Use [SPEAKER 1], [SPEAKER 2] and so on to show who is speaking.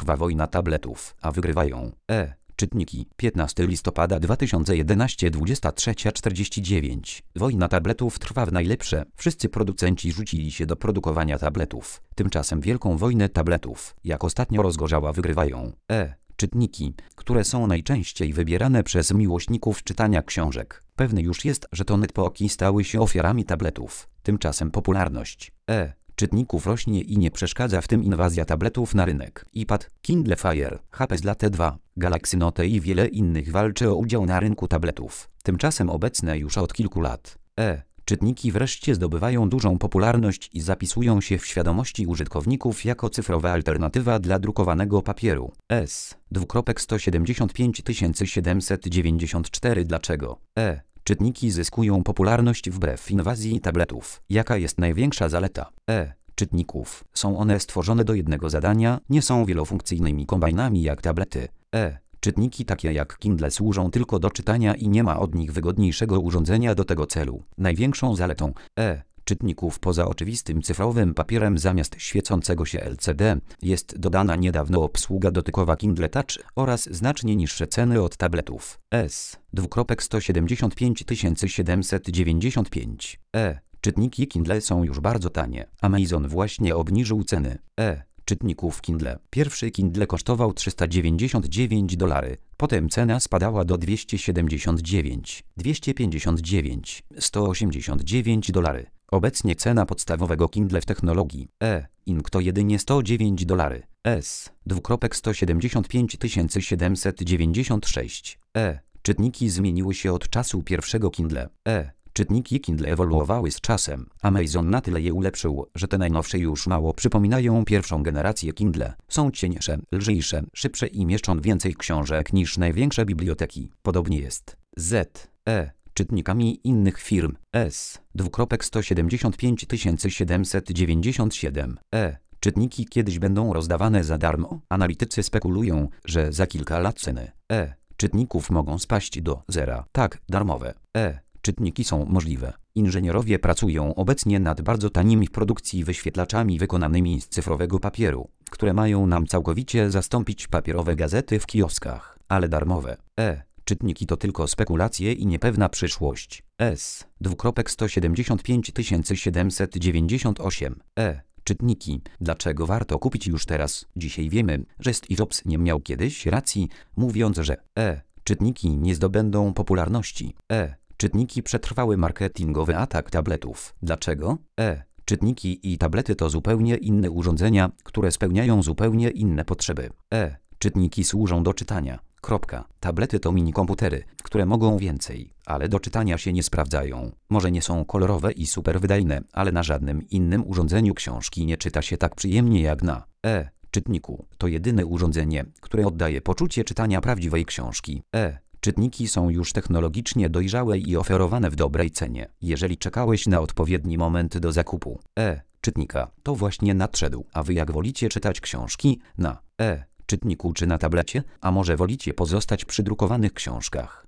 [SPEAKER 1] trwa wojna tabletów, a wygrywają czytniki. 15 listopada 2011 23:49. Wojna tabletów trwa w najlepsze. Wszyscy producenci rzucili się do produkowania tabletów. Tymczasem wielką wojnę tabletów, jak ostatnio rozgorzała, wygrywają czytniki, które są najczęściej wybierane przez miłośników czytania książek. Pewny już jest, że to netbooki stały się ofiarami tabletów. Tymczasem popularność czytników rośnie i nie przeszkadza w tym inwazja tabletów na rynek. iPad, Kindle Fire, HP z Latte 2, Galaxy Note i wiele innych walczy o udział na rynku tabletów. Tymczasem obecne już od kilku lat czytniki wreszcie zdobywają dużą popularność i zapisują się w świadomości użytkowników jako cyfrowa alternatywa dla drukowanego papieru. S:175 794. Dlaczego czytniki zyskują popularność wbrew inwazji tabletów? Jaka jest największa zaleta czytników? Są one stworzone do jednego zadania, nie są wielofunkcyjnymi kombajnami jak tablety. Czytniki takie jak Kindle służą tylko do czytania i nie ma od nich wygodniejszego urządzenia do tego celu. Największą zaletą czytników poza oczywistym cyfrowym papierem zamiast świecącego się LCD jest dodana niedawno obsługa dotykowa Kindle Touch oraz znacznie niższe ceny od tabletów. S:175 795. Czytniki Kindle są już bardzo tanie. Amazon właśnie obniżył ceny czytników Kindle. Pierwszy Kindle kosztował $399, potem cena spadała do $279, $259, $189. Obecnie cena podstawowego Kindle w technologii e-ink to jedynie $109. S:175 796. Czytniki zmieniły się od czasu pierwszego Kindle. Czytniki Kindle ewoluowały z czasem. Amazon na tyle je ulepszył, że te najnowsze już mało przypominają pierwszą generację Kindle. Są cieńsze, lżejsze, szybsze i mieszczą więcej książek niż największe biblioteki. Podobnie jest z czytnikami innych firm. S:175 797. Czytniki kiedyś będą rozdawane za darmo. Analitycy spekulują, że za kilka lat ceny czytników mogą spaść do zera. Tak, darmowe czytniki są możliwe. Inżynierowie pracują obecnie nad bardzo tanimi w produkcji wyświetlaczami wykonanymi z cyfrowego papieru, które mają nam całkowicie zastąpić papierowe gazety w kioskach. Ale darmowe czytniki to tylko spekulacje i niepewna przyszłość. S:175 798. Czytniki. Dlaczego warto kupić już teraz? Dzisiaj wiemy, że Steve Jobs nie miał kiedyś racji, mówiąc, że czytniki nie zdobędą popularności. Czytniki przetrwały marketingowy atak tabletów. Dlaczego? Czytniki i tablety to zupełnie inne urządzenia, które spełniają zupełnie inne potrzeby. Czytniki służą do czytania. Tablety to mini komputery, które mogą więcej, ale do czytania się nie sprawdzają. Może nie są kolorowe i super wydajne, ale na żadnym innym urządzeniu książki nie czyta się tak przyjemnie jak na czytniku. To jedyne urządzenie, które oddaje poczucie czytania prawdziwej książki. Czytniki są już technologicznie dojrzałe i oferowane w dobrej cenie. Jeżeli czekałeś na odpowiedni moment do zakupu czytnika, to właśnie nadszedł. A wy jak wolicie czytać książki? Na czytniku czy na tablecie? A może wolicie pozostać przy drukowanych książkach?